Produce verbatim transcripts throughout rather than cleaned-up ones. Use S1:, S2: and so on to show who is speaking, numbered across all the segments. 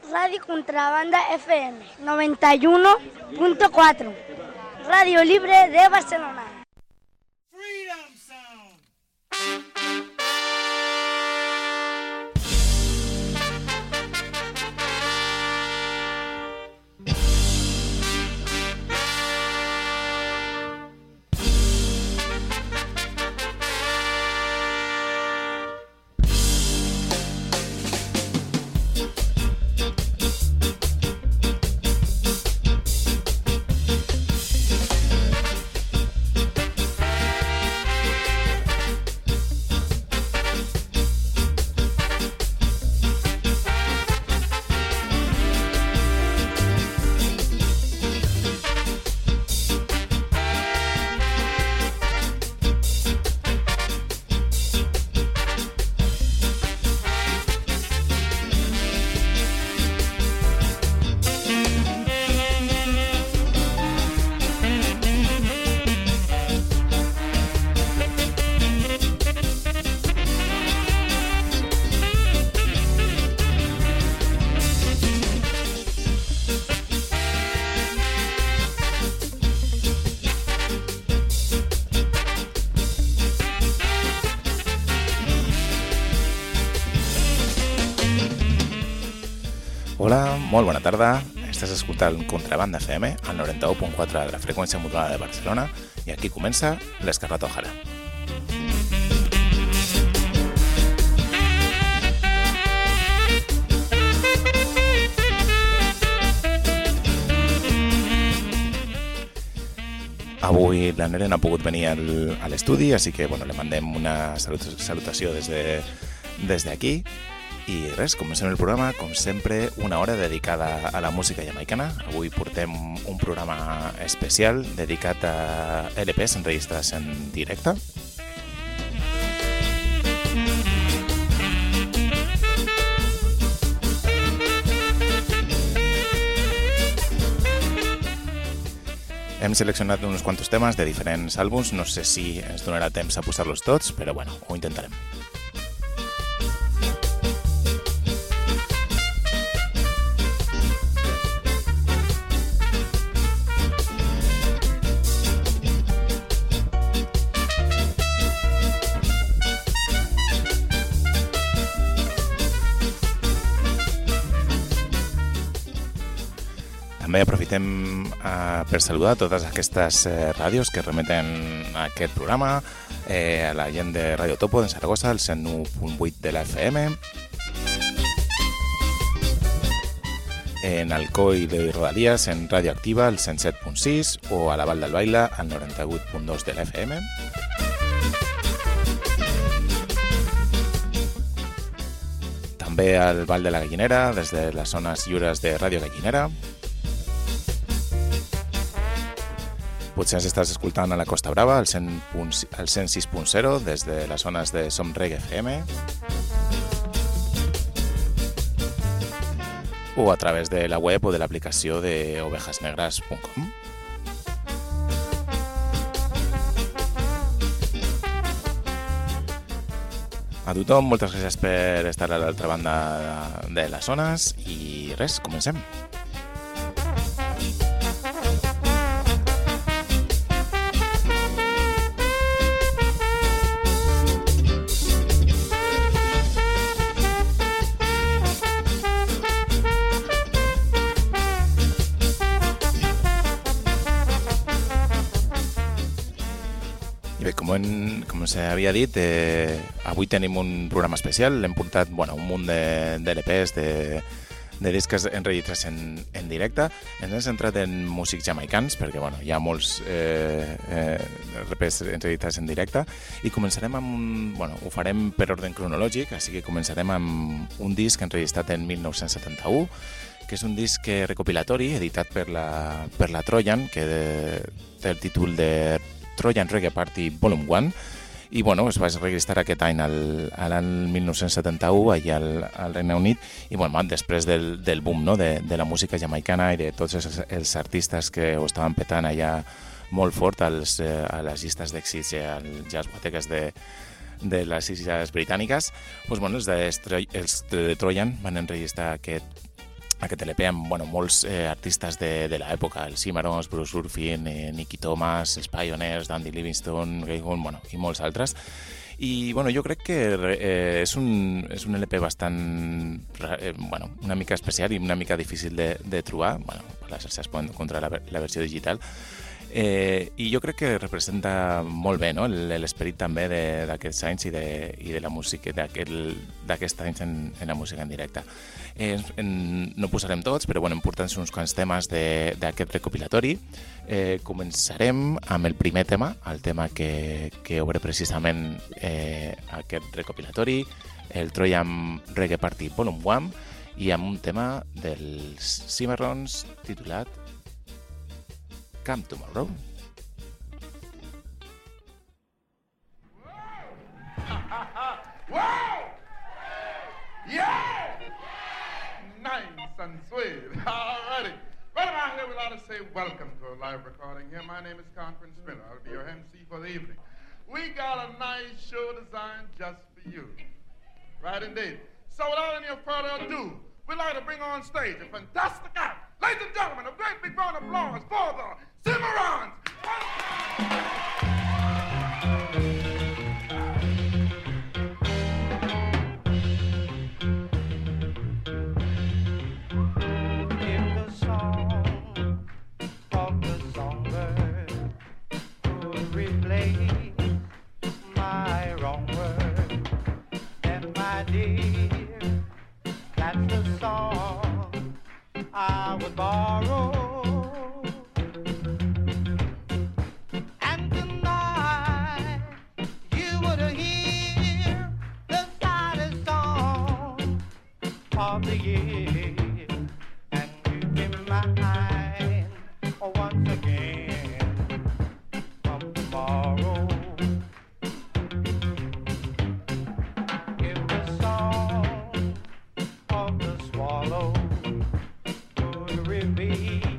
S1: Radio Contrabanda F M noventa y uno punto cuatro, Radio Libre de Barcelona. Freedom Sound.
S2: Hola, molt bona tarda. Estàs escoltant Contrabanda F M al noranta-u punt quatre de la freqüència modulada de Barcelona i aquí comença l'Escarlata O'Hara. Avui la Nere no ha pogut venir al, a l'estudi, així que bueno, le mandem una salut, salutació des de, des d'aquí. I res, comencem el programa, com sempre, una hora dedicada a la música jamaicana. Avui portem un programa especial dedicat a L Ps enregistrats en directe. Hem seleccionat uns quantos temes de diferents àlbums, no sé si ens donarà temps a posar-los tots, però bueno, ho intentarem. També aprofitem eh, per saludar totes aquestes eh, ràdios que remeten a aquest programa, eh, a la gent de Radio Topo de Saragossa, el cent u punt vuit de la F M, en Alcoi de Rodalies, en Radio Activa, el cent set punt sis, o a la Val del Baila, al noranta-vuit punt dos de la F M. També al Val de la Gallinera, des de les zones lliures de Radio Gallinera. Potser ens estàs escoltant a la Costa Brava, al cent sis punt zero, des de les zones de Som Reggae F M, o a través de la web o de l'aplicació de ovejas negras punt com. A tothom, moltes gràcies per estar a l'altra banda de les zones i res, comencem. Com, en, com s'havia dit, eh, avui tenim un programa especial. L'hem portat bueno, un munt de, de L Ps, de, de discs enregistrats en, en directe. Ens hem centrat en músics jamaicans, perquè bueno, hi ha molts eh, eh, L Ps enregistrats en directe. I començarem amb... Bueno, ho farem per ordre cronològic, així que començarem amb un disc enregistrat en mil nou-cents setanta-u, que és un disc recopilatori editat per la, per la Trojan, que de, té el títol de Trojan Reggae Party Volume one, i bueno, es va registrar aquest any al, a l'any mil nou-cents setanta-u allà al, al Regne Unit, i bueno, després del, del boom, no? de, de la música jamaicana i de tots els, els artistes que ho estaven petant allà molt fort als, eh, a les llistes d'èxits i als jazz-guateques de, de les illes britàniques, doncs, bueno, els, de, els de Trojan van enregistrar aquest aquest L P amb bueno, molts eh, artistes de, de l'època, el Cimarrons, Bruce Urfin, eh, Nicky Thomas, els Pioneers, Dandy Livingstone, Gaygun, bueno, i molts altres. I bueno, jo crec que eh, és, un, és un L P bastant, eh, bueno, una mica especial i una mica difícil de, de trobar. Bueno, per les xarxes poden encontrar la, la versió digital. Eh, I jo crec que representa molt bé, no?, l'esperit també d'aquests anys i de, i de la música d'aquests anys en, en la música en directe. Eh, en, no posarem tots, però bueno, em porten uns quants temes d'aquest recopilatori. Eh, començarem amb el primer tema, el tema que, que obre precisament eh, aquest recopilatori, el Trojan Reggae Party Volume one, i amb un tema dels Cimarrons titulat Come Tomorrow.
S3: Wow! Yeah! Nice and sweet. All righty. Right about here, we like to say welcome to a live recording here. My name is Conference Miller. I'll be your M C for the evening. We got a nice show designed just for you. Right indeed. So without any further ado, we'd like to bring on stage a fantastic act. Ladies and gentlemen, a great big round of applause for the Cimarrons!
S4: I would borrow, and tonight you would hear the saddest song of the year, and you'd be mine once again from tomorrow. If the song of the swallow reveal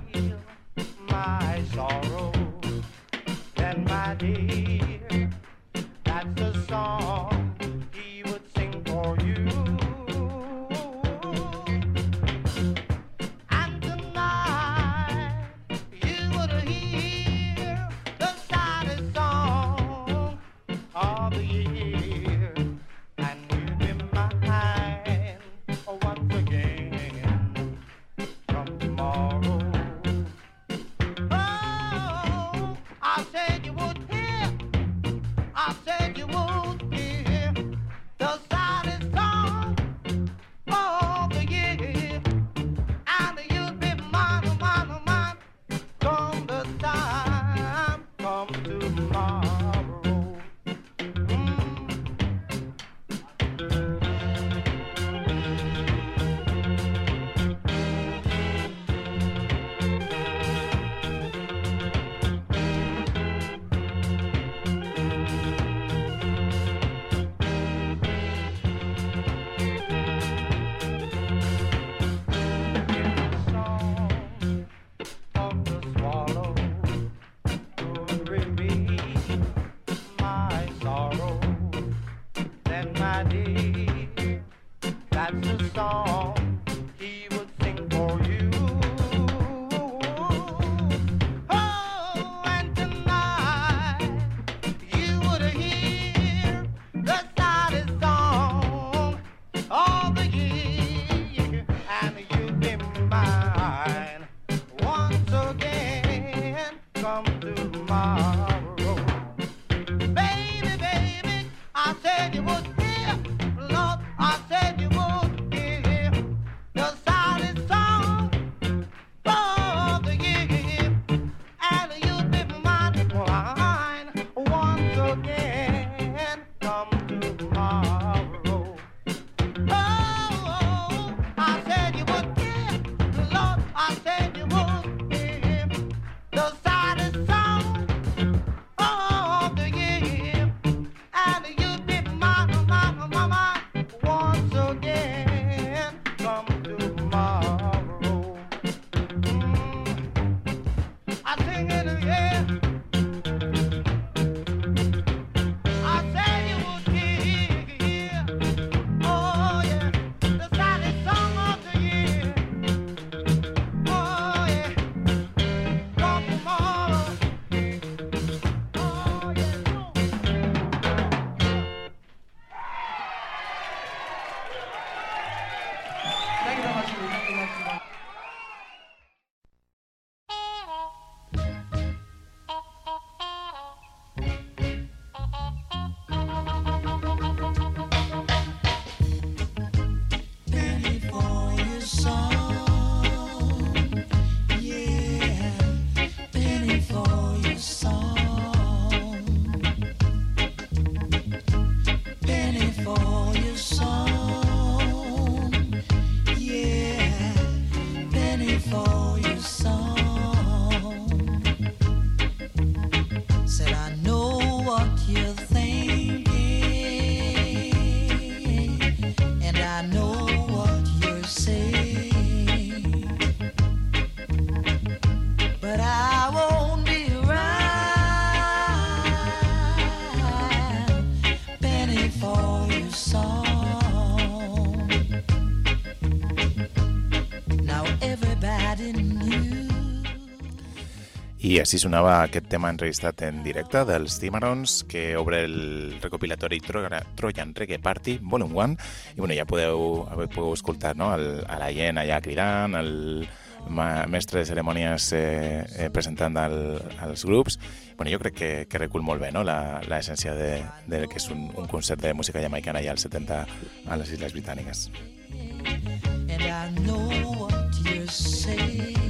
S2: I així sonava aquest tema enregistrat en directe dels Cimarrons, que obre el recopilatori Trojan Reggae Party Volume one, i bueno, ja podeu, podeu escoltar, no? el, a la gent allà cridant, el mestre de cerimònies eh, eh, presentant el, els grups. Bueno, jo crec que, que recull molt bé, no? l'essència de, de que és un, un concert de música jamaicana ja als setanta a les Illes Britàniques.
S4: And I know what you're saying,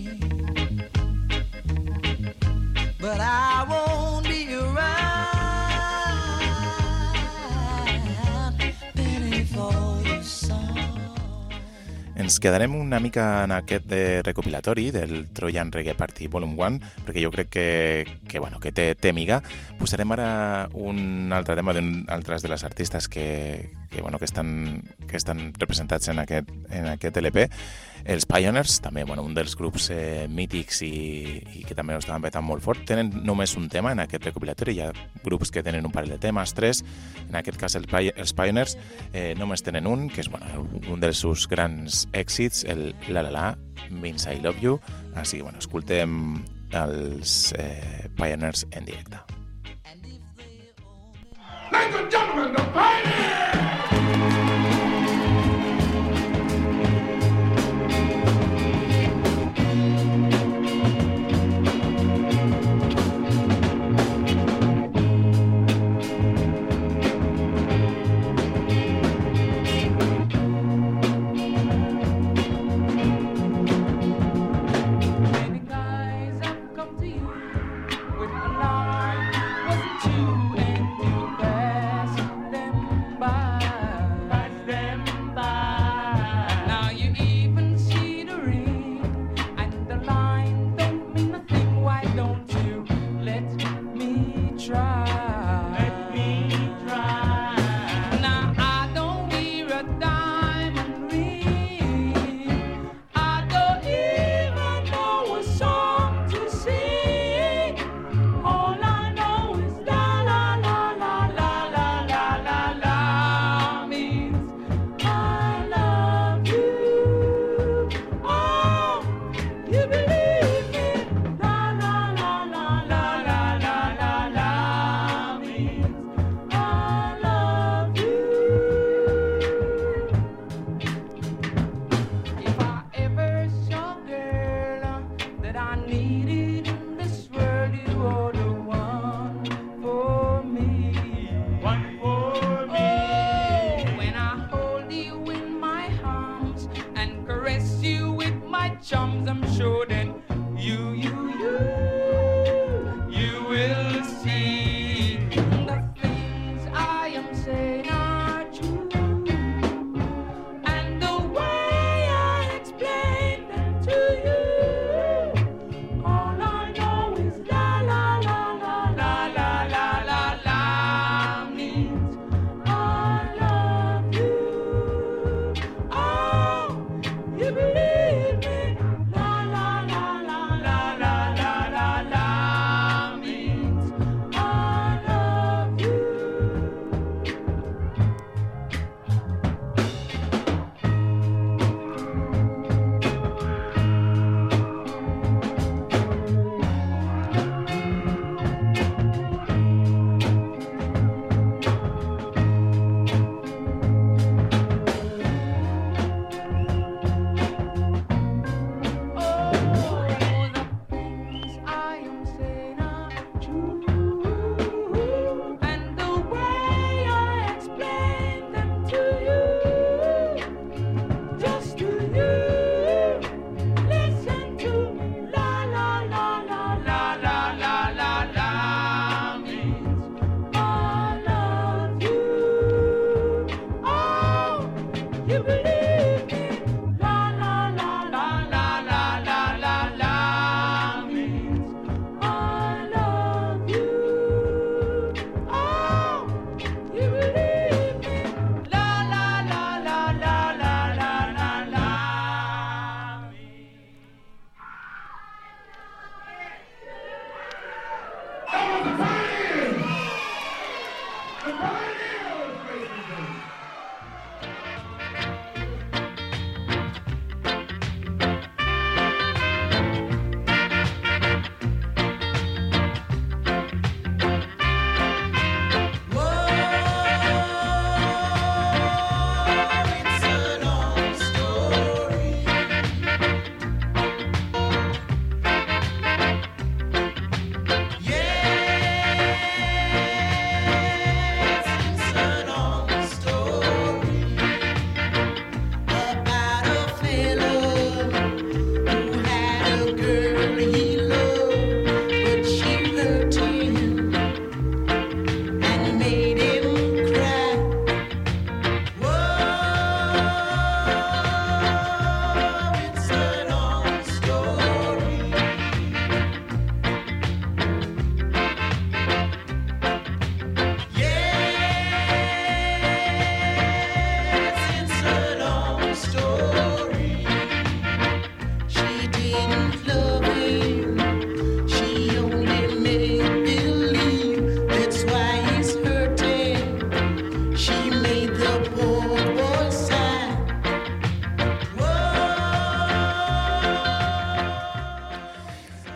S4: but I won't be around penny for your song.
S2: Ens quedarem una mica en aquest de recopilatori del Trojan Reggae Party Volume one, perquè jo crec que, que, bueno, que té, té miga. Posarem ara un altre tema d'altres de les artistes que, que, bueno, que, estan, que estan representats en aquest, en aquest L P. Els Pioneers, també bueno, un dels grups eh, mítics i, i que també ho estaven petant molt fort, tenen només un tema en aquest recopilatori. Hi ha grups que tenen un parell de temes, tres. En aquest cas els, els Pioneers eh, només tenen un, que és bueno, un dels seus grans èxits, el La La La Means I Love You. Així que bueno, escoltem els eh, Pioneers en directe.
S3: Ladies and gentlemen, the Pioneers!
S4: You believe me, la la la.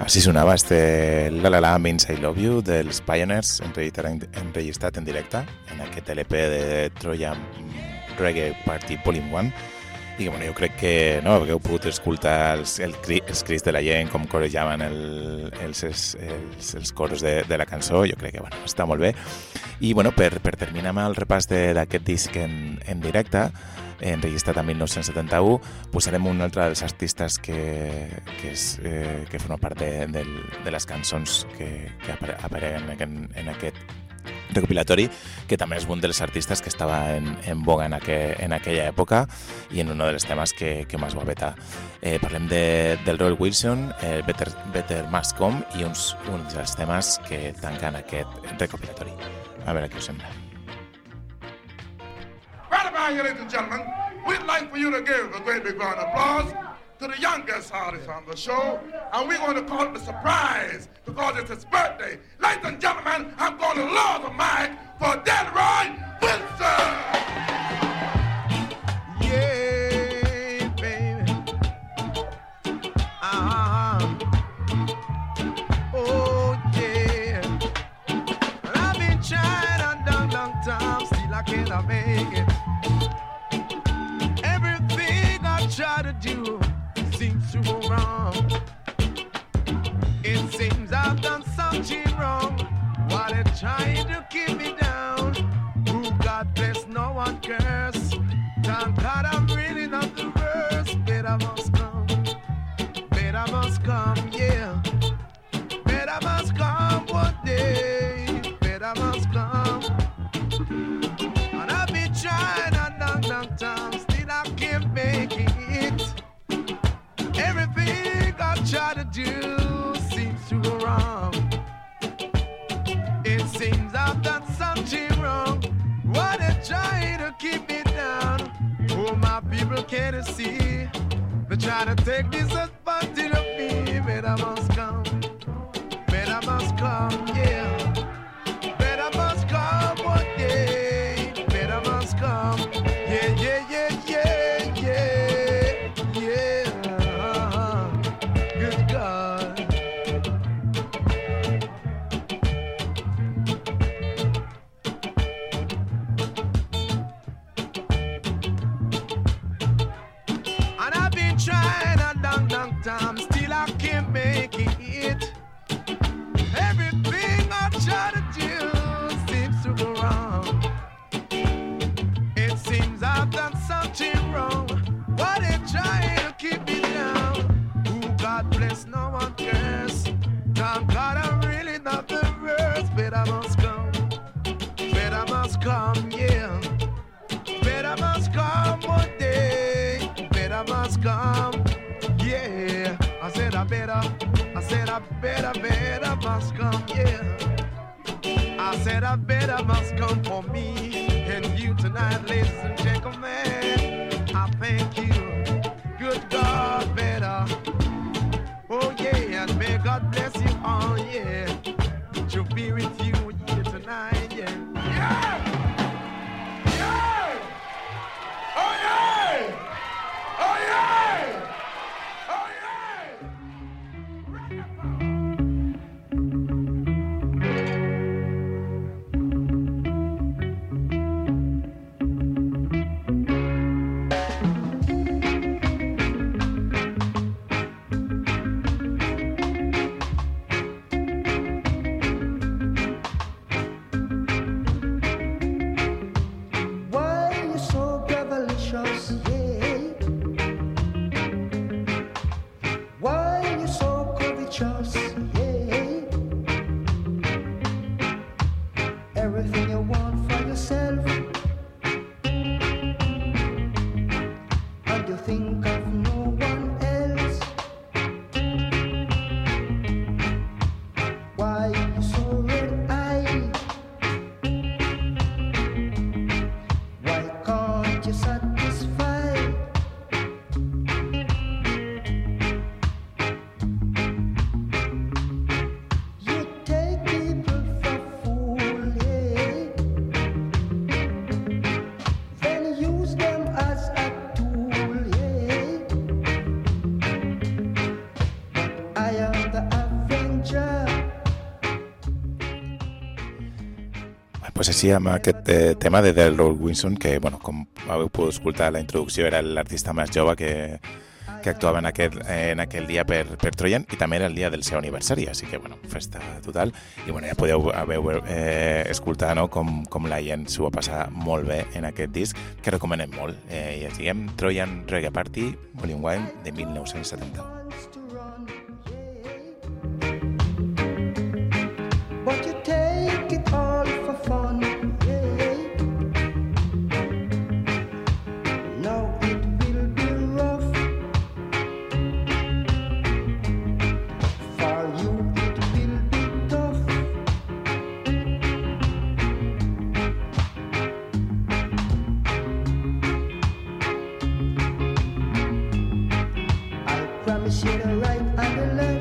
S2: Així sonava este La La La Means I Love You dels Pioneers, enregistrat en directe en aquest L P de Trojan Reggae Party Volume one, i que, bueno, jo crec que, no, que heu pogut escoltar els, el, els crits de la gent, com corejaven el, els, els, els, els coros de, de la cançó. Jo crec que, bueno, està molt bé. I, bueno, per, per terminar amb el repàs d'aquest disc en, en directe, enregistrat en dinou setanta-u, posarem un altre dels artistes que, que, és, eh, que forma part de, de, de les cançons que, que apareguen en, en aquest recopilatori, que també és un dels artistes que estava en, en boga en, aqu en aquella època i en un dels temes que, que més va vetar. Eh, parlem de, del Roy Wilson, eh, Better, Better Must Come, i uns, uns dels temes que tanquen aquest recopilatori. A veure què us sembla.
S3: Right about here, ladies and gentlemen, we'd like for you to give a great big round of applause to the youngest artist on the show, and we're going to call it the surprise because it's his birthday. Ladies and gentlemen, I'm going to love the mic for Delroy Wilson.
S5: Yeah, baby. Uh-huh. Oh, yeah. I've been trying a long, long time, still I cannot make it. Everything I try to do seems to go wrong. It seems I've done something wrong while they're trying to keep me down. Who God bless, no one curse. Thank God I'm really not the worst. Better must come, better must come, yeah. Better must come one day, better must come. And I've been trying a long, long time, still I can't make it. Everything I try to do seems to go wrong. It seems I've done something wrong. Why they trying to keep me down? Oh, my people can't see. They try to take this advantage of me. Better must come, better must come, yeah. Better must come one day. Better must come, yeah, yeah, yeah, yeah, yeah, yeah. Good God. And I've been trying a long, long time, still I can't make it. Everything I try to do seems to go wrong. It seems I've done something wrong. Why they trying to keep me down? Who God bless, no one curse. Thank God I'm really not the worst. Better must come, better must come, yeah. Better must come one day, better must come, yeah. I said I better, I said I better, better must come, yeah. I said I better must come for me and you tonight, ladies and gentlemen. I thank you, good God, better. Oh yeah, and may God bless you all, yeah. To be with you here tonight, yeah.
S3: Yeah! Yeah! Oh yeah! Oh yeah! Oh yeah!
S6: Why you so cavalicious, yeah? Why you so covetous, yeah? Everything you want for yourself, and you think of no one else. Why you so red-eyed? Why can't you satisfy?
S2: pues així amb aquest eh, tema de Delroy Wilson, que, bueno, com heu pogut escoltar la introducció, era l'artista més jove que, que actuava en aquell, en aquell dia per, per Trojan, i també era el dia del seu aniversari, així que, bueno, festa total. I, bueno, ja podeu haver, eh, escoltar, no?, com, com la gent s'ho va passar molt bé en aquest disc, que recomanem molt. Eh, I ens diguem Trojan Reggae Party, Volume un, de mil nou-cents setanta.
S6: But you take it all for fun, yeah. Now it will be rough. For you it will be tough. I promise you the right and the left.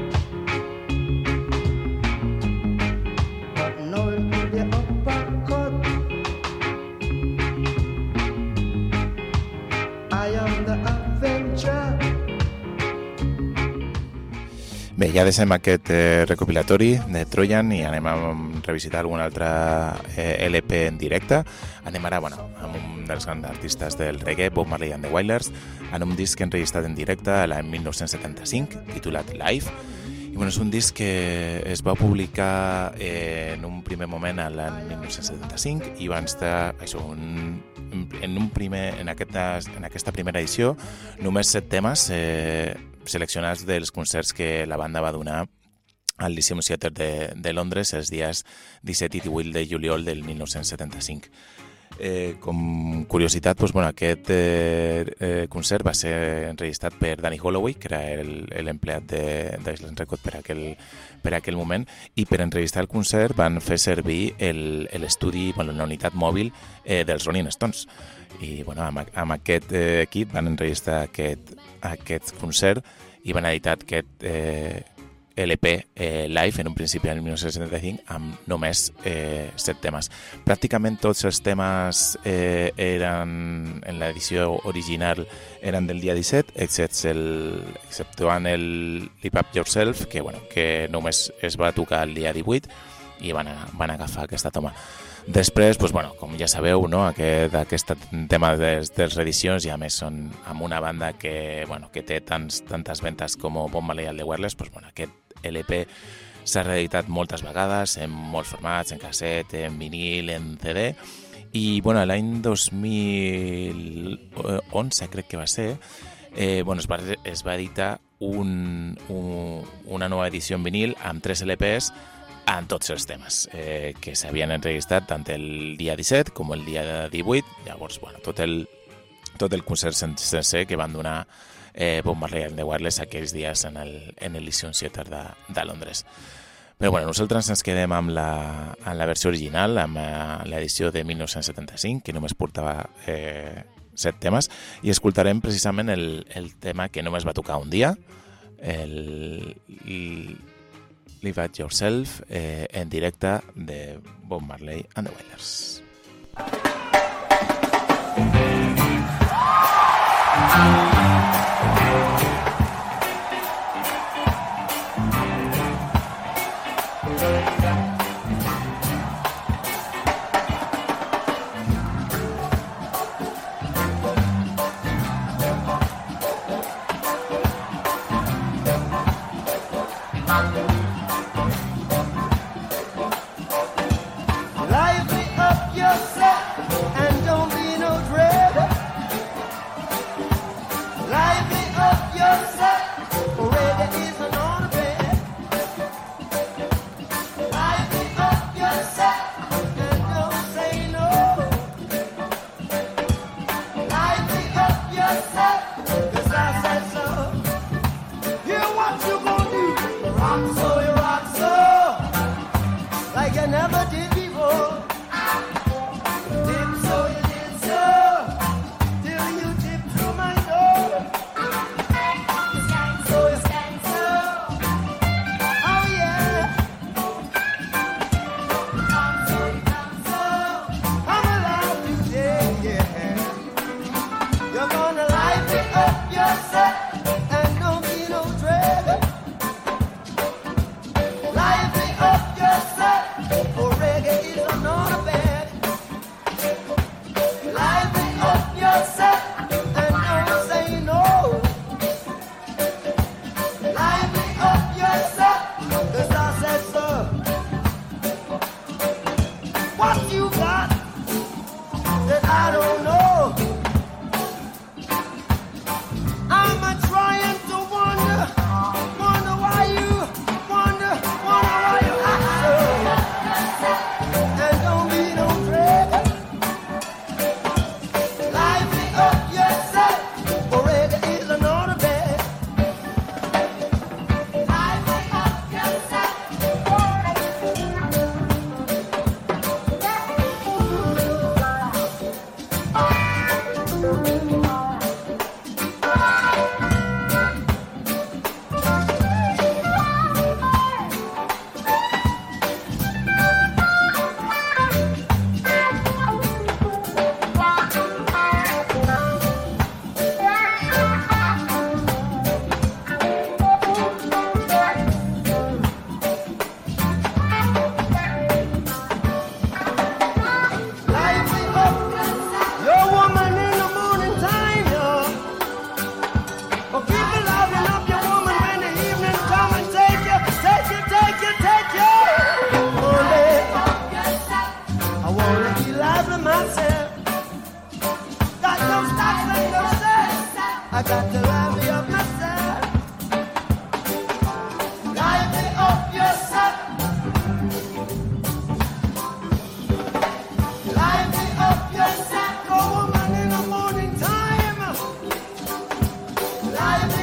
S2: Bé, ja deixem aquest eh, recopilatori de Trojan i anem a revisitar algun altre eh, L P en directe. Anem ara, bueno, amb un dels grans artistes del reggae, Bob Marley and the Wailers, en un disc enregistrat en directe l'any mil nou-cents setanta-cinc, titulat Live. I, bueno, és un disc que es va publicar eh, en un primer moment l'any mil nou-cents setanta-cinc i va estar, això, un, en, un primer, en, aquesta, en aquesta primera edició, només set temes eh, seleccionats dels concerts que la banda va donar al Lyceum Theatre de, de Londres els dies disset i divuit de juliol del mil nou-cents setanta-cinc. Eh, com curiositat, doncs, bueno, aquest eh, eh, concert va ser enregistrat per Danny Holloway, que era l'empleat d'Island Record per aquell, per aquell moment, i per enregistrar el concert van fer servir l'estudi, bueno, la unitat mòbil eh, dels Rolling Stones. I, bueno, amb, amb aquest eh, equip van enregistrar aquest, aquest concert i van editar aquest eh, L P eh, live en un principi en mil nou-cents setanta-cinc amb només eh, set temes. Pràcticament tots els temes eh, eren en l'edició original eren del dia disset, excepte el, exceptuant el Live Up Yourself, que, bueno, que només es va tocar el dia divuit i van, a, van agafar aquesta toma. Després, doncs, bueno, com ja sabeu, no, aquest, aquest tema de les reedicions, i a més són amb una banda que, bueno, que té tants, tantes ventes com Bob Marley and the Wailers, doncs, bueno, aquest L P s'ha reeditat moltes vegades, en molts formats, en casset, en vinil, en C D, i, bueno, l'any dos mil onze, crec que va ser, eh, bueno, es, va, es va editar un, un, una nova edició en vinil amb tres L Ps en tots els temes eh, que s'havien enregistrat tant el dia disset com el dia divuit. Llavors, bueno, tot el, tot el concert sencer que van donar eh, Bob Marley and the Wailers aquells dies en el, en el Lyceum Theatre de, de Londres. Però, bueno, nosaltres ens quedem amb la, amb la versió original, amb eh, l'edició de mil nou-cents setanta-cinc, que només portava eh, set temes, i escoltarem precisament el, el tema que només va tocar un dia, el... el Live At Yourself, eh, en directe de Bob Marley and the Wailers.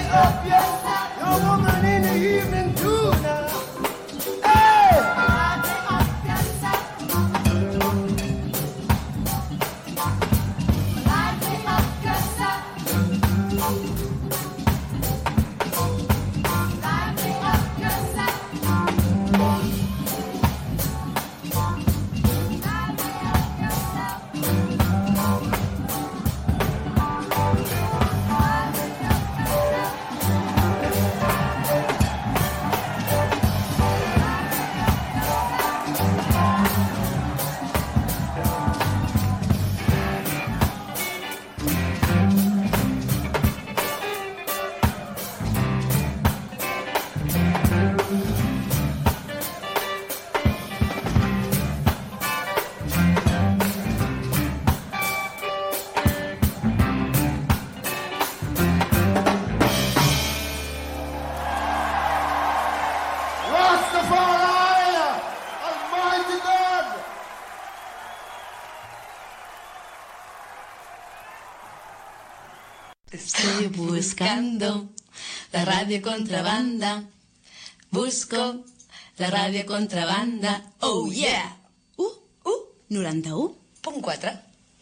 S6: up, yes. Your woman in the evening too now. Hey! Light me up, yes. Light me up, yes. Light me up, yes.
S7: Estoy buscando la radio contrabanda. Busco la radio contrabanda. Oh yeah! Uh, uh, noranta-u punt quatre.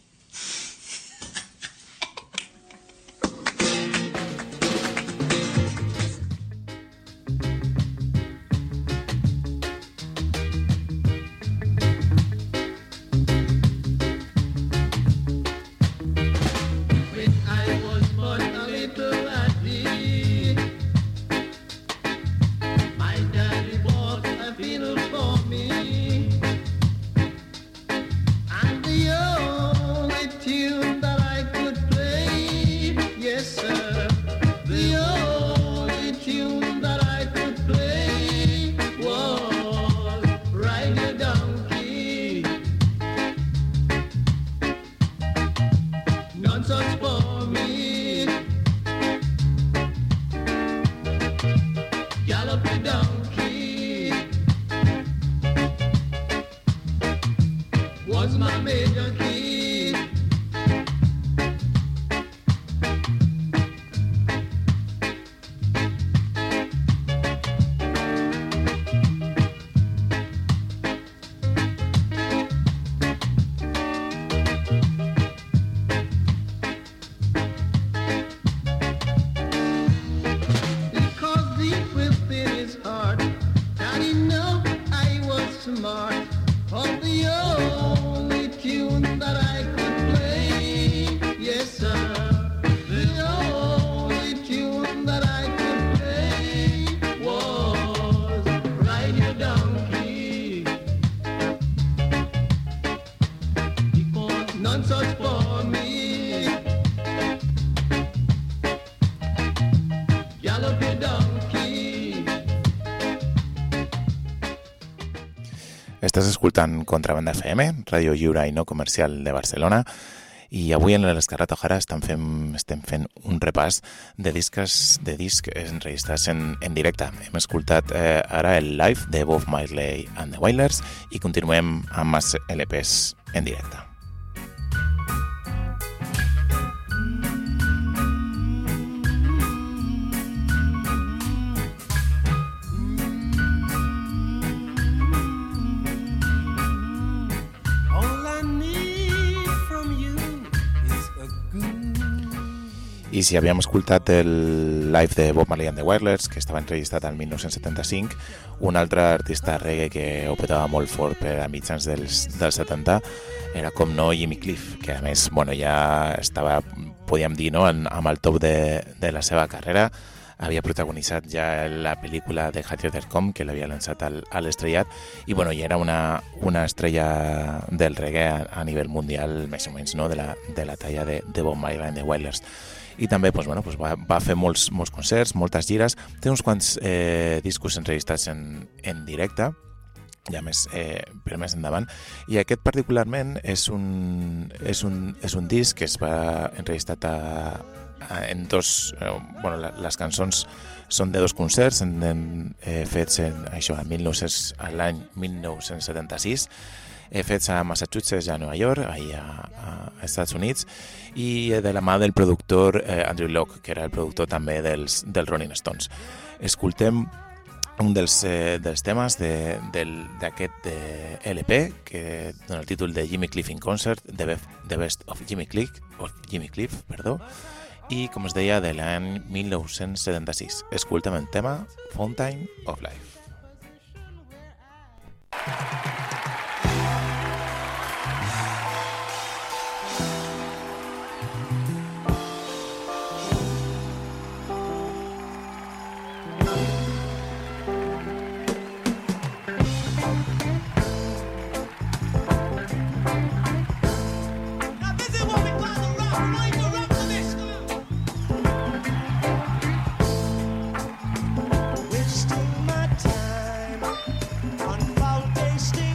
S2: Estàs escoltant Contrabanda F M, ràdio lliure i no comercial de Barcelona, i avui en l'Escarrat O'Hara estem fent, estem fent un repàs de discs, de discs enregistrats en, en directe. Hem escoltat eh, ara el live de Bob Marley and the Wailers i continuem amb més L Ps en directe. I si havíem escoltat el live de Bob Marley and the Wailers, que estava enregistrat el dinou setanta-cinc, un altre artista reggae que ho petava molt fort per a mitjans dels, dels setanta era, com no, Jimmy Cliff, que a més bueno, ja estava, podíem dir, no, en, amb el top de, de la seva carrera. Havia protagonitzat ja la pel·lícula de Hatcher dot com, que l'havia llançat al, a l'estrellat, i bueno, ja era una, una estrella del reggae a, a nivell mundial, més o menys, no, de, la, de la talla de, de Bob Marley and the Wailers. I també doncs, bueno, doncs va, va fer molts, molts concerts, moltes gires, té uns quants eh, discos enregistrats en, en directe, ja més, eh, per més endavant, i aquest particularment és un, és un, és un disc que es va enregistrat a, a, en dos, eh, bueno, la, les cançons són de dos concerts en, en, eh, fets en, això, en l'any dinou setanta-sis, fets a Massachusetts, a Nova York, ahí a, a Estats Units, i de la mà del productor eh, Andrew Locke, que era el productor també dels, dels Rolling Stones. Escoltem un dels, eh, dels temes de, del, d'aquest de L P que dona el títol de Jimmy Cliff in Concert, The Best, the best of Jimmy Cliff, of Jimmy Cliff, perdó, i com es deia de l'any mil nou-cents setanta-sis. Escoltem el tema Fountain of Life.
S6: Wasting my time on foul tasting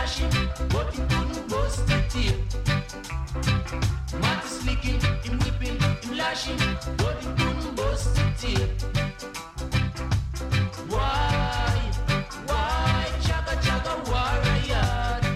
S4: flashing, but he couldn't bust the tape. Matt is licking, him whipping, him lashing, but he couldn't bust the tape. Why, why, chaga chaga warrior?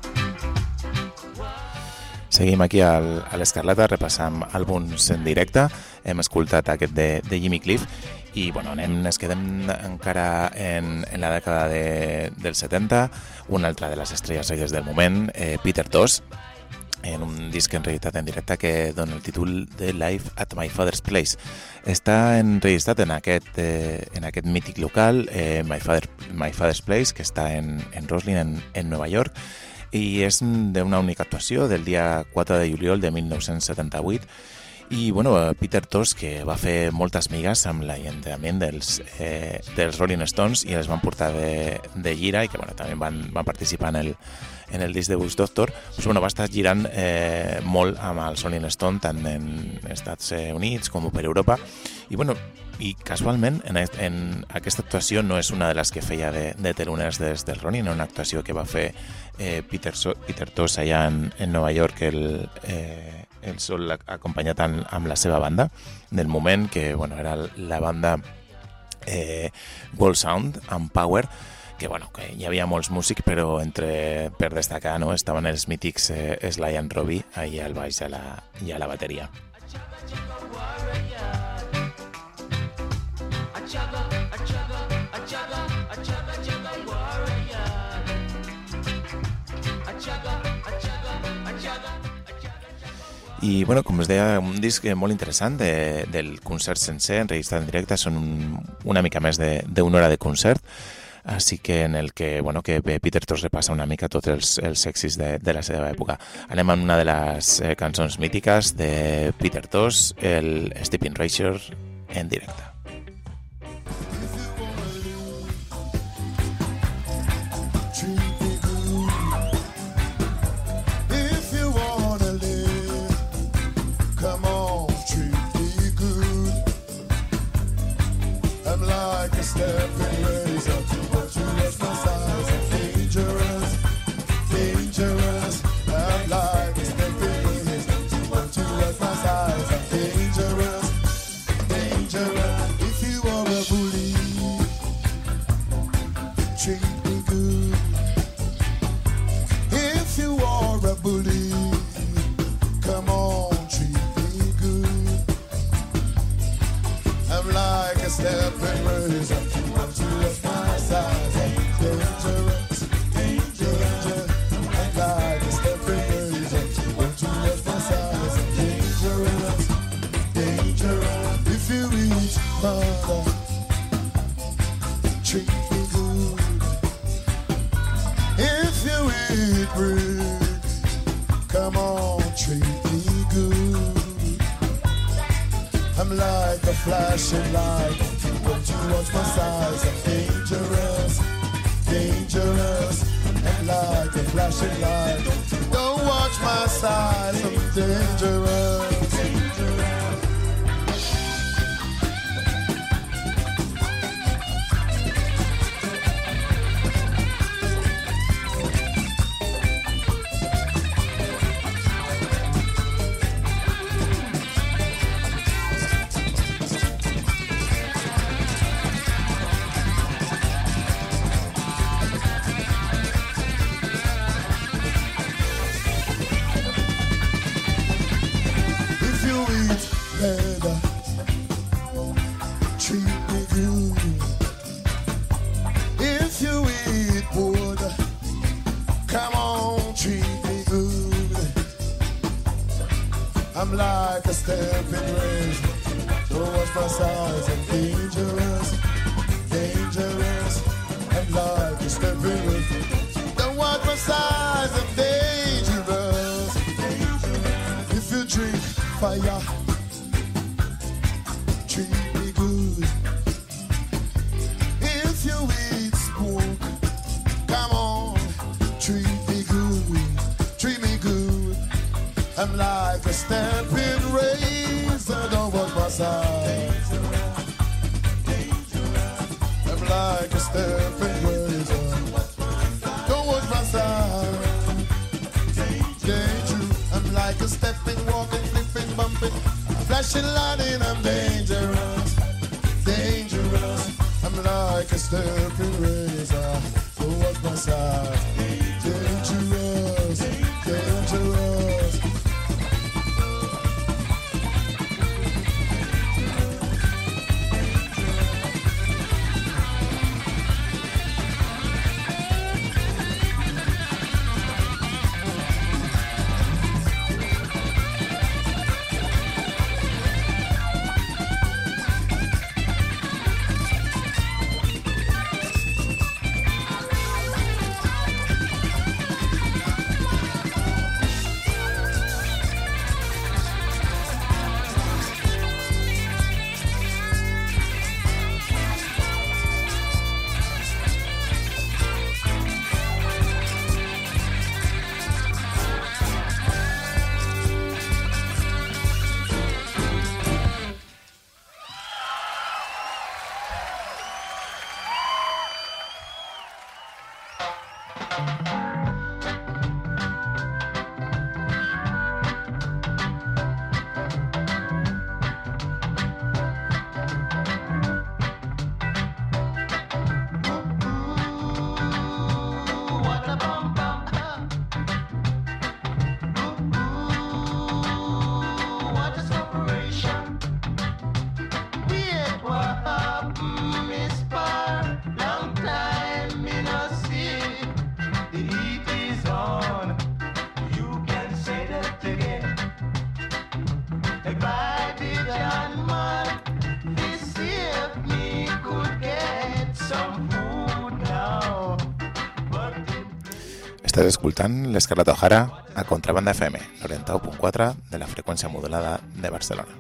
S2: Seguim aquí al, a l'Escarlata, repassam àlbums en directe. Hem escoltat aquest de, de Jimmy Cliff i bueno, anem, ens quedem encara en, en la dècada de, del setanta, una altra de les estrelles reggae del moment, eh, Peter Tosh, en un disc enregistrat en directe que dona el títol de Live at My Father's Place. Està enregistrat en aquest, eh, en aquest mític local, eh, My, Father, My Father's Place, que està en, en Roslyn, en, en Nova York, i és d'una única actuació del dia quatre de juliol de mil nou-cents setanta-vuit. I bueno, Peter Tosh, que va fer moltes migues amb l'alliberament dels, eh, dels Rolling Stones i els van portar de, de gira i que bueno, també van, van participar en el, en el disc de Bush Doctor, pues, bueno, va estar girant eh, molt amb els Rolling Stones tant en Estats Units com per Europa i bueno, i casualment en, en aquesta actuació no és una de les que feia de, de teloners des del Rolling, una actuació que va fer eh, Peter, so, Peter Tosh allà en, en Nova York el, eh, el sol acompanyat amb, amb la seva banda del moment, que bueno, era la banda eh, World Sound and Power, que bueno, que hi havia molts músics, però entre, per destacar, no, estaven els mítics eh, Sly and Robbie ahí al baix i a la, i a la bateria. I bueno, com us deia, un disc molt interessant de, del concert sencer, enregistrat en directe, són un, una mica més d'una hora de concert, així que en el que, bueno, que Peter Tosh repassa una mica tots els, els èxits de, de la seva època. Anem a una de les eh, cançons mítiques de Peter Tosh, el Stepping Razor en directe.
S6: Stepping razor, but you was my size and dangerous, dangerous. I'm like a stepping razor, but you was my size and dangerous, dangerous. If you are a bully, treat me good. If you are a bully, come on, treat me good. I'm like a stepping razor. Treat me good. If you eat bricks, come on, treat me good. I'm like a flashing light. Don't you watch my size? I'm dangerous, dangerous. I'm like a flashing light. Don't watch my size. I'm dangerous, dangerous. I'm like a stepping razor. Don't watch my size. I'm dangerous, dangerous. I'm like a stepping razor. Don't watch my size. I'm dangerous, dangerous. If you drink fire, treat me good. If you eat smoke, come on, treat me good, treat me good. I'm like a stamping razor, don't watch my size. I'm like a stamping razor, don't watch my size. walking, flipping, bumping, flashing light and I'm dangerous, dangerous. I'm like a stepping razor. So what's my size? Dangerous, dangerous.
S2: Estàs escoltant l'Escarlata O'Hara a Contrabanda F M, noranta-u punt quatre de la freqüència modulada de Barcelona.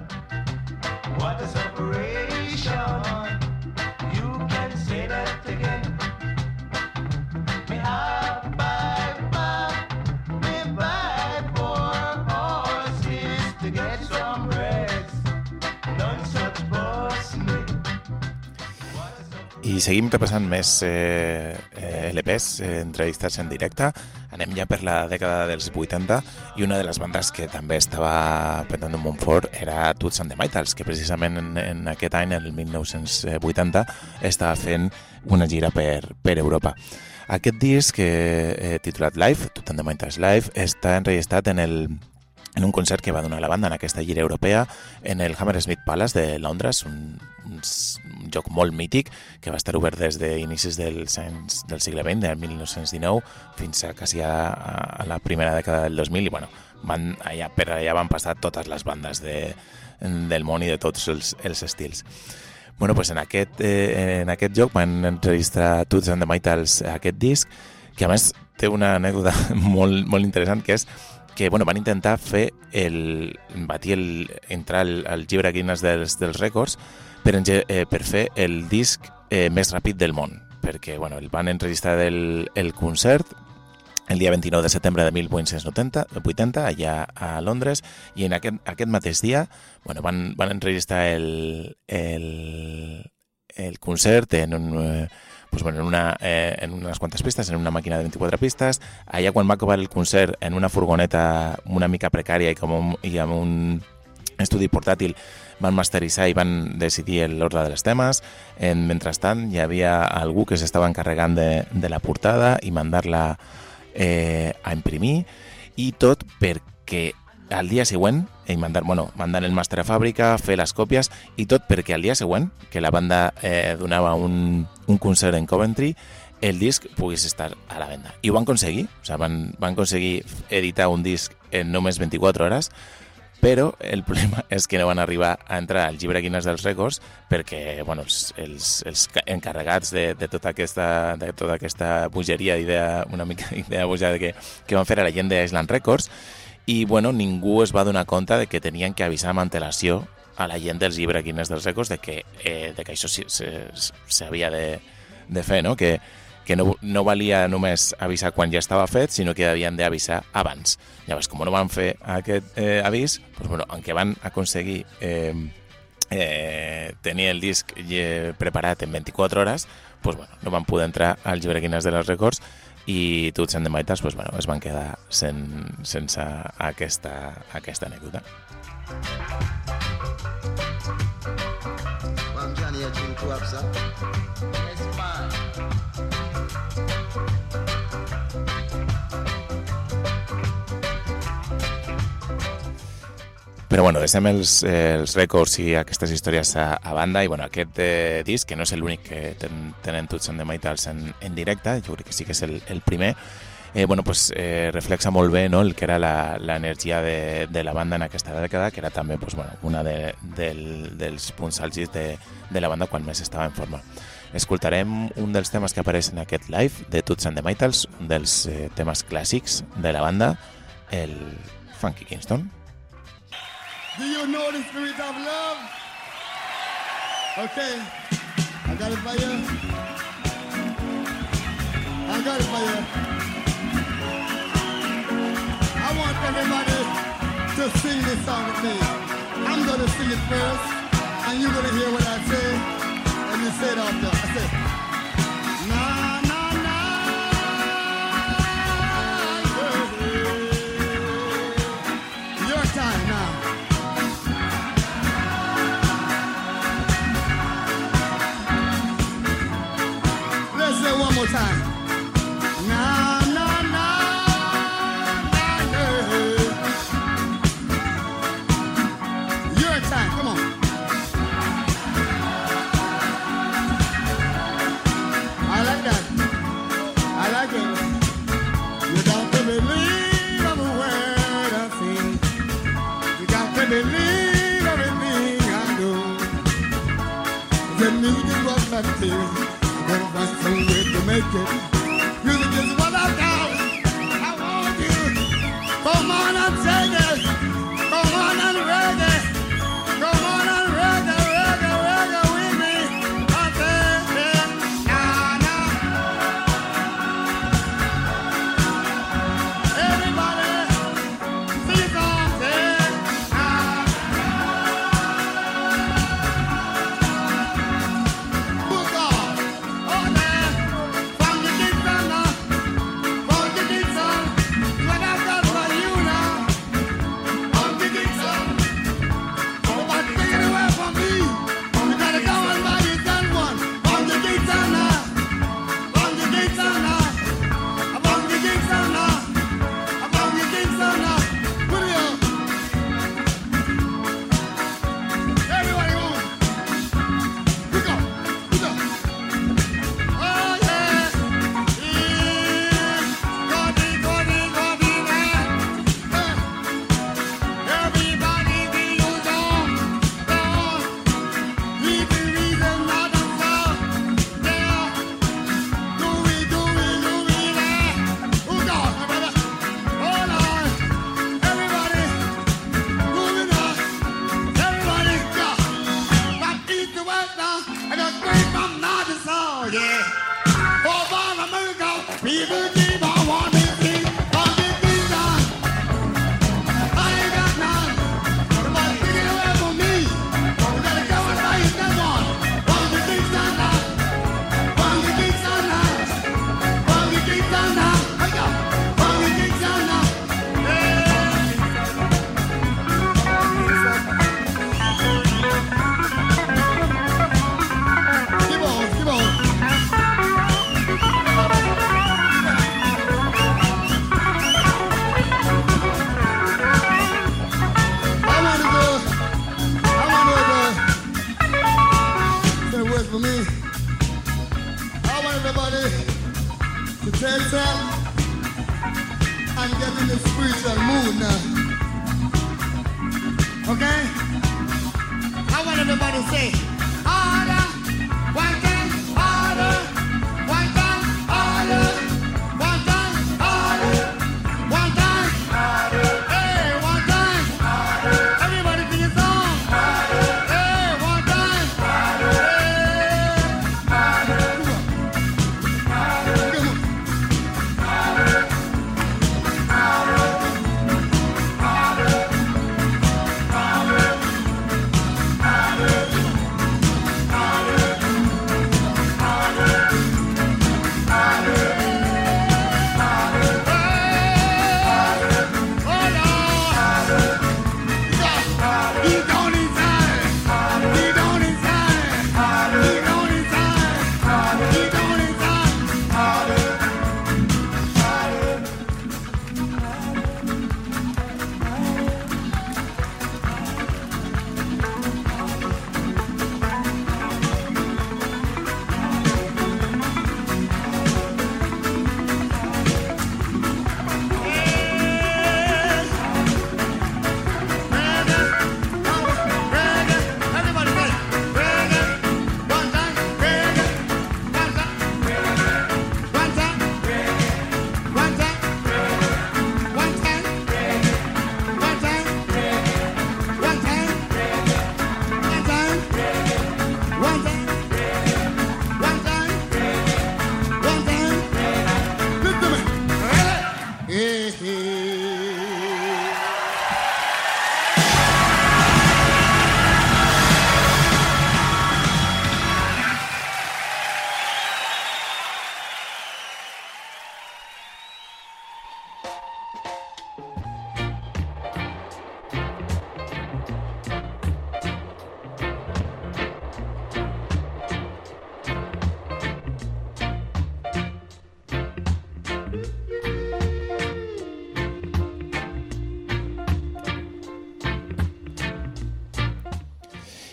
S2: I seguim repassant més eh, eh, L Ps eh, entrevistats en directe. Anem ja per la dècada dels vuitanta i una de les bandes que també estava petant un munt fort era Toots and the Maytals, que precisament en, en aquest any, el mil nou-cents vuitanta, estava fent una gira per, per Europa. Aquest disc, eh, titulat Live, Toots and the Maytals Live, està enregistrat en el en un concert que va donar la banda en aquesta gira europea en el Hammersmith Palace de Londres, un, un, un lloc molt mític que va estar obert des d'inicis del, del segle vint, del mil nou-cents dinou, fins a quasi a, a la primera dècada del dos mil, i bueno, van allà, per allà van passar totes les bandes de, del món i de tots els, els estils. Bueno, pues en aquest, eh, en aquest lloc van enregistrar Toots and the Maytals aquest disc, que a més té una anècdota molt, molt interessant, que és que bueno, van intentar fer el, batir el, entrar al, al llibre Guinness dels, dels rècords per, eh, per fer el disc eh, més ràpid del món, perquè bueno, el van enregistrar el, el concert el dia vint-i-nou de setembre de mil vuit-cents vuitanta allà a Londres, i en aquest, aquest mateix dia bueno, van, van enregistrar el, el, el concert en un... Eh, Pues bueno, en, una, eh, en unes quantes pistes, en una màquina de vint-i-quatre pistes. Allà quan va acabar el concert, en una furgoneta una mica precària i, com un, i amb un estudi portàtil, van masteritzar i van decidir l'ordre dels temes. En, mentrestant, hi havia algú que s'estava encarregant de, de la portada i mandar-la eh, a imprimir, i tot perquè al dia següent, i mandar, bueno, mandar el màster a fàbrica, fer les còpies, i tot perquè al dia següent, que la banda eh, donava un, un concert en Coventry, el disc pogués estar a la venda. I ho van aconseguir, o sigui, van, van aconseguir editar un disc en només vint-i-quatre hores, però el problema és que no van arribar a entrar al llibre Guinness dels rècords perquè bueno, els, els, els encarregats de, de, tota aquesta, de tota aquesta bogeria, idea, una mica idea bojada que, que van fer a la gent d'Island Records, i bueno, ningú es va donar compte de que tenien que avisar amb antelació a la gent dels llibre Guinness dels rècords de que, eh, de que això s'havia de, de fer, no? que, que no, no valia només avisar quan ja estava fet, sinó que havien d'avisar abans. Llavors, com no van fer aquest eh, avís, doncs, bueno, aunque van aconseguir eh, eh, tenir el disc eh, preparat en vint-i-quatre hores, pues, bueno, no van poder entrar al llibre Guinness dels rècords, i Toots and the Maytals pues, bueno, es van quedar sen, sense aquesta, aquesta anècdota.
S8: Mam Johnny, you drink two up, sir? Yes, fine.
S2: Però bueno, deixem els, els rècords i aquestes històries a, a banda i bueno, aquest eh, disc, que no és l'únic que ten, tenen Toots and the Maytals en, en directe, jo crec que sí que és el, el primer, eh, bueno, pues, eh, reflexa molt bé, no?, el que era l'energia de, de la banda en aquesta dècada, que era també pues, bueno, una de, del, dels punts àlgids de, de la banda quan més estava en forma. Escoltarem un dels temes que apareix en aquest live de Toots and the Maytals, un dels eh, temes clàssics de la banda, el Funky Kingston.
S6: Do you know the spirit of love? Okay, I got it for you. I got it for you. I want everybody to sing this song with me. I'm gonna sing it first, and you're gonna hear what I say, and you say it after. I say, na na na. Your time now. One more time. Na na na na. Your time. Come on. I like that. I like it. You got to believe every word I say. You got to believe everything I do. The music was melting. Gonna find some way to make it. Music is what I got. I want you. Come on and take it. Come on and reggae. Come on and reggae, reggae, reggae with me. I say, yeah, nah, nah. Everybody, sing something. Ah. Book off.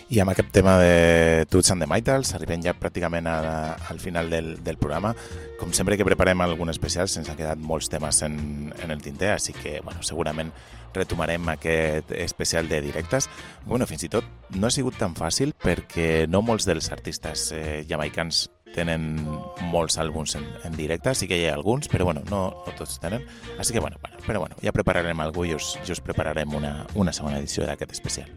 S2: I amb aquest tema de Toots and the Maytals arribem ja pràcticament a, a, al final del, del programa. Com sempre que preparem algun especial, se'ns han quedat molts temes en, en el tinter, així que bueno, segurament retomarem aquest especial de directes. Bueno, fins i tot no ha sigut tan fàcil perquè no molts dels artistes eh, jamaicans tenen molts àlbums en, en directe, sí que hi ha alguns, però bueno, no, no tots tenen. Així que bueno, bueno, però bueno, ja prepararem algú i us, i us prepararem una, una segona edició d'aquest especial.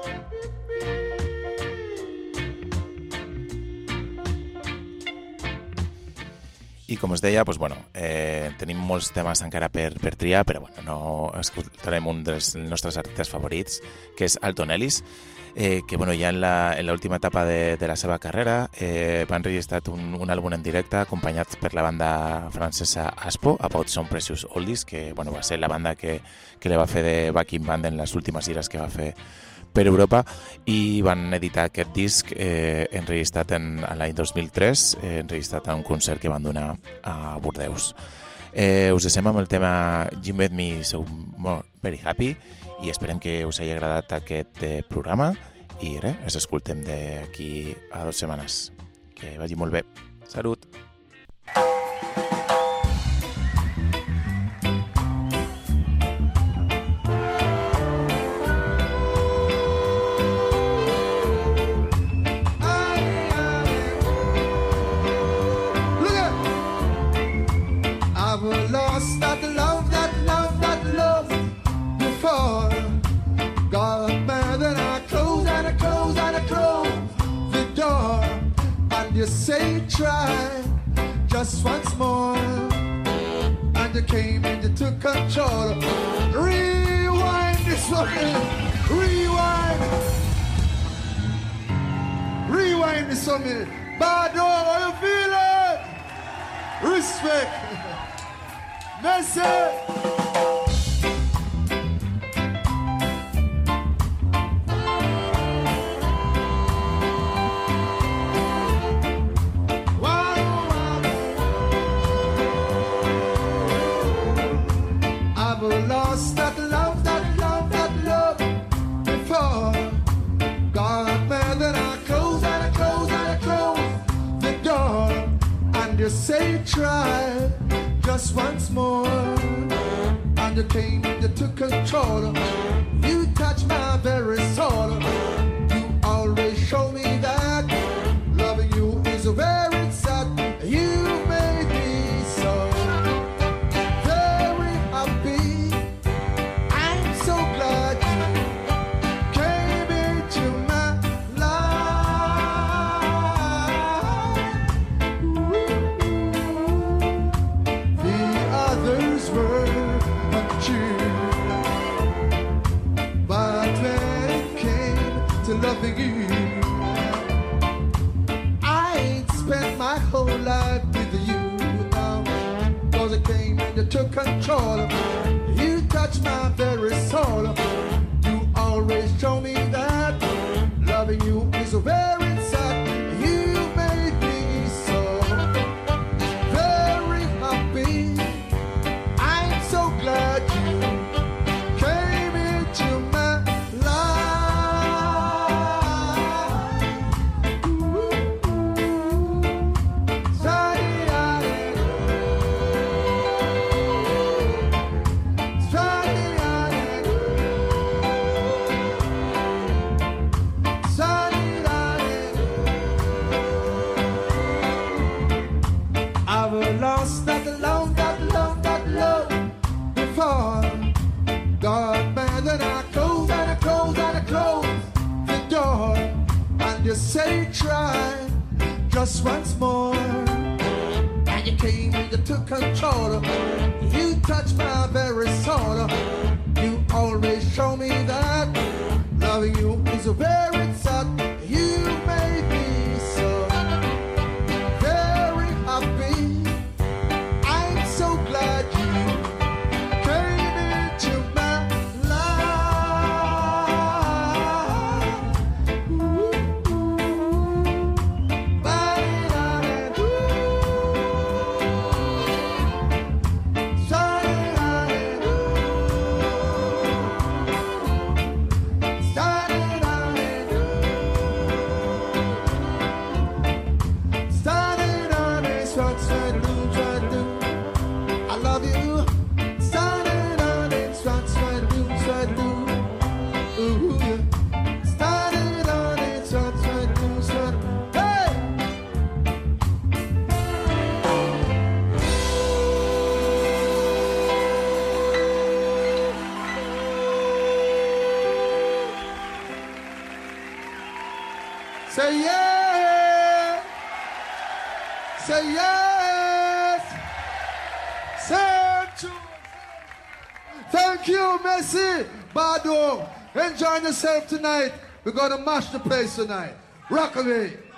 S2: I com us deia, doncs, bueno, eh, tenim molts temes encara per, per triar, però bueno, no escoltarem un dels nostres artistes favorits, que és Alton Ellis, eh, que bueno, ja en l'última etapa de, de la seva carrera eh, va enregistrar un, un àlbum en directe acompanyat per la banda francesa Aspo, About Some Precious Oldies, que bueno, va ser la banda que, que li va fer de backing band en les últimes gires que va fer per Europa, i van editar aquest disc eh, enregistrat en, en l'any dos mil tres, eh, enregistrat a un concert que van donar a Bordeus. Eh, us deixem amb el tema You Made Me So More Very Happy i esperem que us hagi agradat aquest eh, programa i res, ens escoltem d'aquí a dues setmanes. Que vagi molt bé. Salut!
S5: Lost that love, that love, that love before. Got mad and I closed and I closed and I closed the door. And you say try just once more. And you came and you took control. Rewind this one. Rewind. Rewind this one. Bad dog, how you feeling? Respect. Merci. I've lost that love, that love, that love before. Got mad and I closed and I closed and I closed the door. And you say try just once more, and you came and you took control. You touched my very soul. You always show me that loving you is where it's at. You made me so very happy. I'm so glad you came into my loving you. I ain't spent my whole life with you now, cause it came and you took control. You touched my very soul. You always show me that loving you is where it's at. You made me so very happy. I'm so glad you came into my lost that love, that love, that love before. God man, and I close and I close and I close the door. And you say try just once more. And you came and you took control. You touched my very soul. You always show me that loving you is where it's at. You made me so very happy. I'm so glad you came into my life. Ooh, ooh, ba-da-da-da-doo. Sa-da-da-da-doo. Sa-da-da-da-doo.
S9: Say yes. Say yes. Say true. Thank you, Messi. Bado. Enjoy yourself tonight. We're going to mash the place tonight. Rock away.